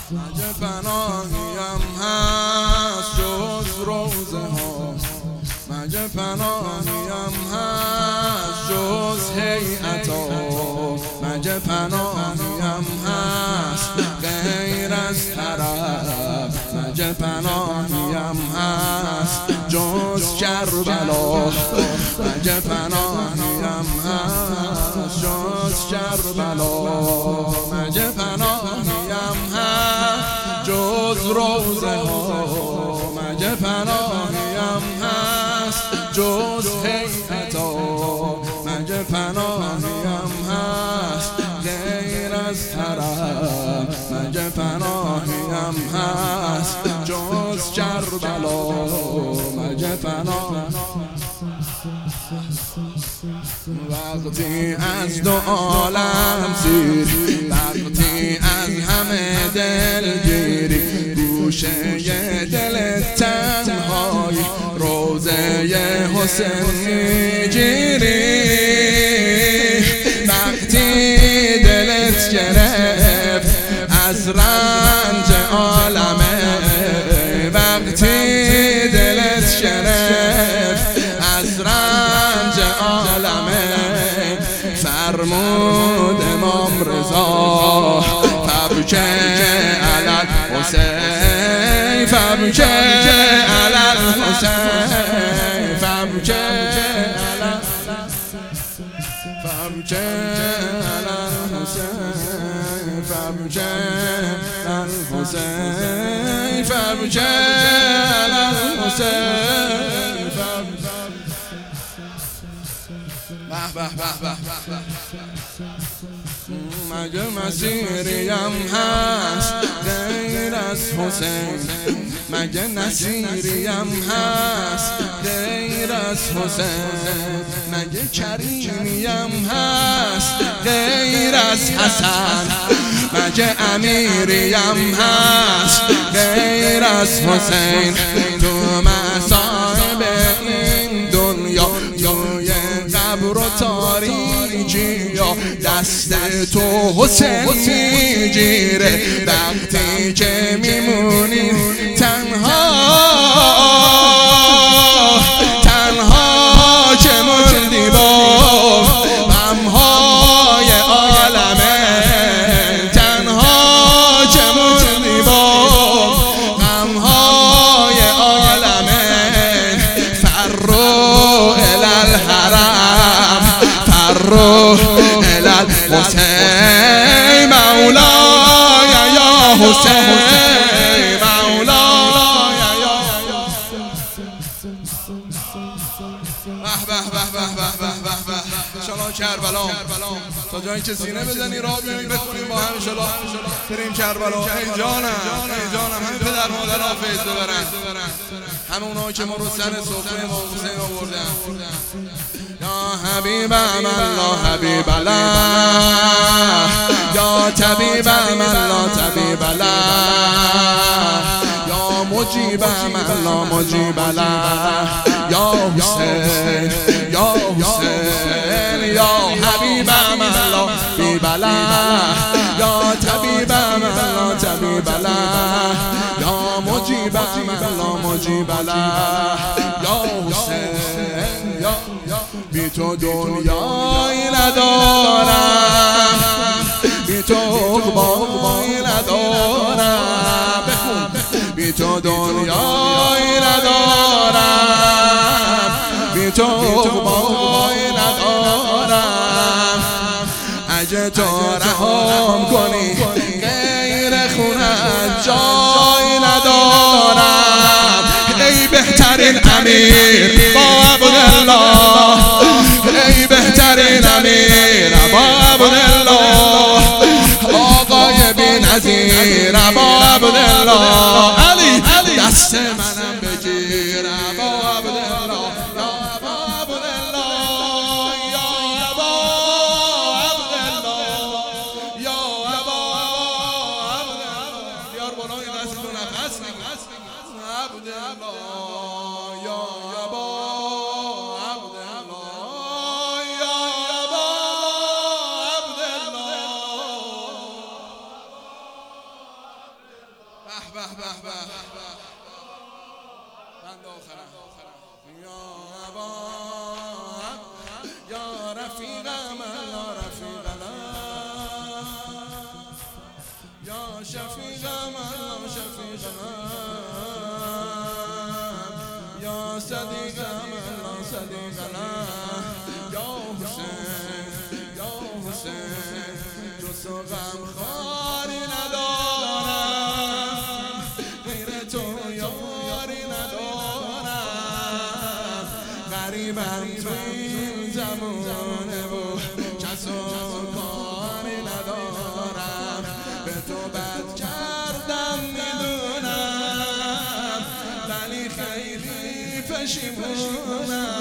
مگه پناهیم هست جز روزه ها، مگه پناهیم هست جز هیئتا، مگه پناهیم هست غیر از طرف، مگه پناهیم هست جز کربلا، مگه پناهیم هست جز کربلا، مگه پناهیم هست جز روزه ها، مگه پناهیم هست جز هیئتا، مگه پناهیم هست غیر از طرف، مگه پناهیم هست جز کربلا، مگه پناهیم وقتی از دو عالم سیری، وقتی از همه دلگیری، گوشه دل تنهایی روضه حسین میگیری، وقتی دلت گرفت از رنج عالمه، وقتی دلت گرفت از رنج عالمه، فرمود امام رضا فبکه علی الحسین، فبکه علی الحسین، فبکه علی الحسین، فبکه علی الحسین، فبکه علی الحسین. مگه مسیریم هست غیر از حسین، مگه نصیریم هست غیر از حسین، مگه کریمیم هست غیر از حسن، مگه امیریم هست غیر از حسین، تو مصائب این دنیا جای قبر و تاریکی یا دست تو حسین میگیره، وقتی که میمونی تنها، تنها که موندی با غمهای عالمه، تنها که موندی با غمهای عالمه، فرو الی الحرم، فرو الی الحسین، مولاي یا حسین، مولاي یا انشالله کربلا، تا جایی که سینه بزنی راه بیاییم بخونیم با هم انشالله بریم کربلا. ای جانم، ای جانم، همه پدر مادرها فیض ببرن، همه اونها که ما رو سر سفره امام حسین آوردن. یا حبیب الله حبیب الله، یا طبیب الله طبیب الله، یا مجیب الله مجیب الله، یا حسین یا حسین، یا حبیب الله حبیب الله، یا طبیب الله طبیب الله، یا مجیب الله مجیب الله، یا حسین یا بی تو دنیایی ندارم، بی تو عقبایی ندارم، بی تو دنیایی ندارم، بی تو عقبایی ندارم، اگه تو رهام کنی غیر خونت جایی ندارم، ای بهترین امیر با عبدالله، ای بهترین امیر با عبدالله، آقای بی نظیر با عبدالله، علی دست منم بگیر با عبدالله، با عبدالله، یا با عبدالله، یا با عبدالله، بیار بالای دست تو نفس عبدالله، یا با عبدالله، یا با عبدالله. به به به به بند آخرم یا ابا یا رفیقم یا رفیقنا یا شفیقم یا شفیقنا یا صدیقم یا صدیقنا یا حسین یا حسین جز و غم خاری ندارم غیر تو یاری ندارم غریبم تو این زمانه و کس و کاری ندارم به تو بد کردم میدونم ولی خیلی پشیمونم